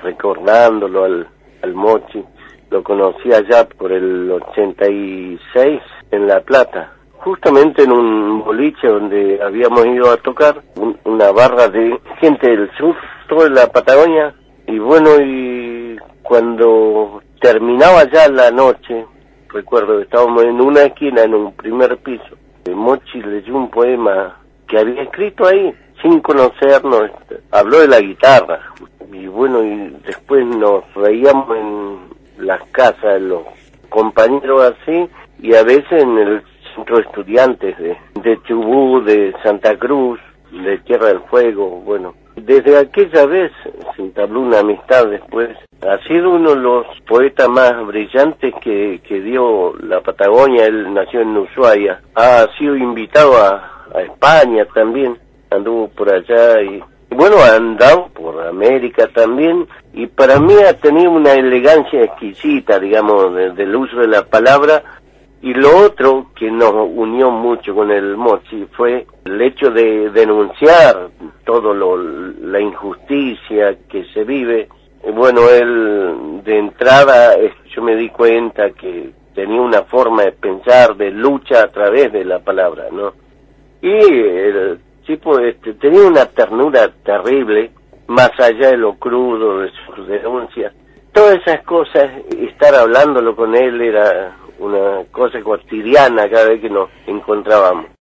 recordándolo al Mochi. Lo conocí allá por el 86 en La Plata, justamente en un boliche donde habíamos ido a tocar, una barra de gente del sur, toda la Patagonia, y bueno, y cuando terminaba ya la noche, recuerdo que estábamos en una esquina, en un primer piso, Mochi leyó un poema que había escrito ahí, sin conocernos, habló de la guitarra, y bueno, y después nos reíamos en las casas, los compañeros así, y a veces en el centro de estudiantes de Chubut, de Santa Cruz, de Tierra del Fuego. Bueno, desde aquella vez se entabló una amistad después. Ha sido uno de los poetas más brillantes que dio la Patagonia. Él nació en Ushuaia, ha sido invitado a España también, anduvo por allá y bueno, ha andado por América también, y para mí ha tenido una elegancia exquisita, digamos, del uso de la palabra. Y lo otro que nos unió mucho con el Mochi fue el hecho de denunciar todo la injusticia que se vive. Y bueno, él de entrada, yo me di cuenta que tenía una forma de pensar, de lucha a través de la palabra, ¿no? Y el tipo tenía una ternura terrible, más allá de lo crudo, de sus denuncias. Todas esas cosas, estar hablándolo con él era una cosa cotidiana cada vez que nos encontrábamos.